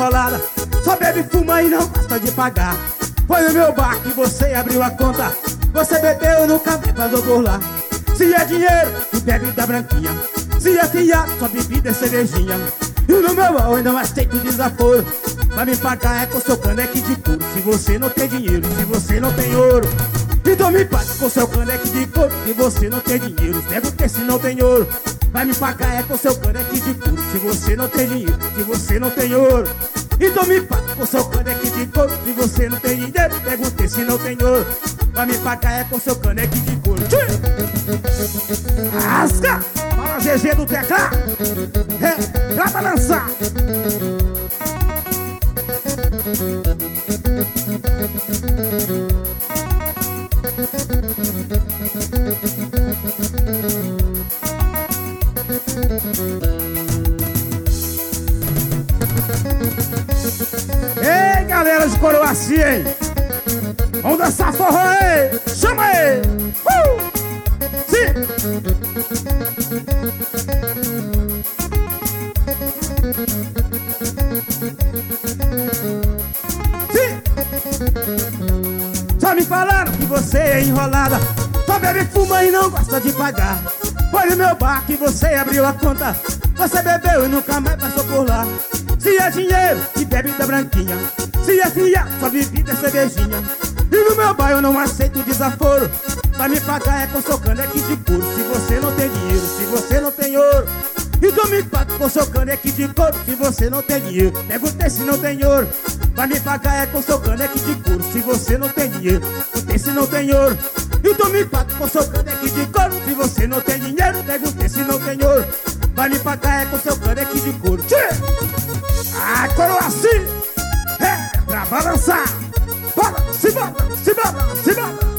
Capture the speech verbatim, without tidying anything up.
enrolada, só bebe, fuma e não gosta de pagar. Foi no meu bar que você abriu a conta, você bebeu, nunca me pagou por lá. Se é dinheiro, tu bebe da branquinha, se é fiado, só bebida é cervejinha. E no meu bar eu não aceito desaforo, vai me pagar é com seu caneque de couro. Se você não tem dinheiro, se você não tem ouro, então me pague com seu caneque de couro. Se você não tem dinheiro, pergunte se não tem ouro, vai me pagar é com seu caneque de couro. Se você não tem dinheiro, se você não tem ouro, então me pague com seu caneque de couro. Se você não tem dinheiro, pergunte se não tem ouro, vai me pagar é com seu caneque de couro. Rasga! Fala G G do teclado, é, pra balançar. Ei, galera de Coroacia, hein? Vamos dançar forró aí! Chama aí! Uh! Sim! Sim! Só me falaram que você é enrolada, só bebe, fuma e não gosta de pagar. Foi no meu bar que você abriu a conta, você bebeu e nunca mais passou por lá. Se é dinheiro, se bebe da branquinha, se é fiado, só bebida é cervejinha. E no meu bar eu não aceito desaforo, vai me pagar é com seu caneque de couro. Se você não tem dinheiro, se você não tem ouro, então me paga com seu caneque de couro. Se você não tem dinheiro, perguntei se não tem ouro, vai me pagar é com seu caneque de couro. Se você não tem dinheiro, perguntei se não tem ouro, então me paga com seu caneque de couro. Se você não tem dinheiro, perguntei se não tem ouro, vai me pagar é com seu caneque de couro. Ah, Coroacia, é pra balançar. Bora, se bora, se bora, se bora.